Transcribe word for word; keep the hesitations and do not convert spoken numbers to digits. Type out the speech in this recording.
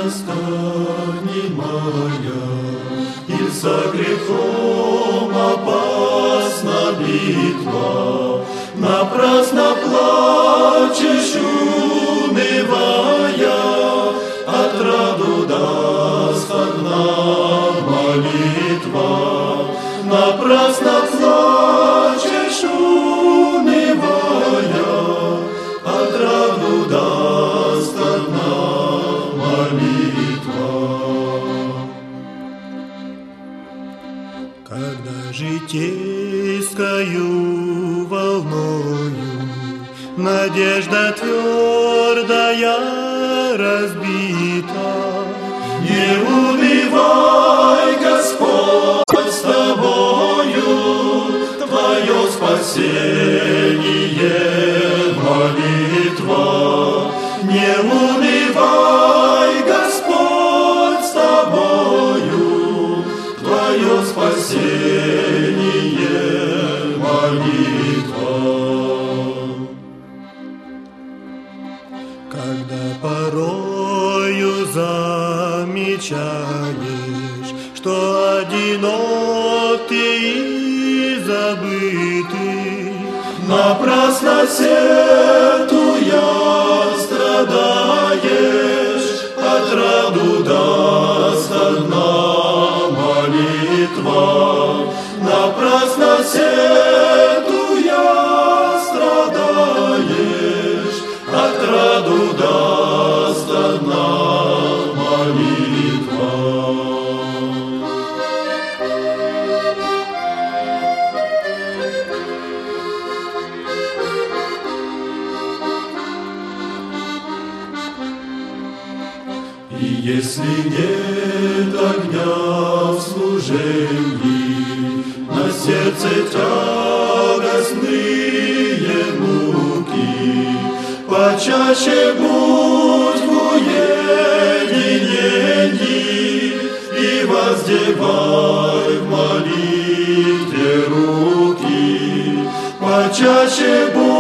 немая, и за грехом опасна битва. Напрасно плачешь, унывая, отраду даст одна молитва. Напрасно плачешь, унывая, отраду даст одна молитва. Когда житейскою волною надежда твердая разбита, не унывай, Господь с тобою, твое спасение молитва. Не унывай, Господь с тобою, твое спасение молитва. Когда порою замечаешь, что одинок ты и забытый, напрасно сетуя страдаешь, отраду даст одна молитва. Напрасно сетуя страдаешь, отраду даст одна молитва. И если нет огня в служении, на сердце тягостные муки, почаще будь в уединении и воздевай в молитве руки. Почаще будь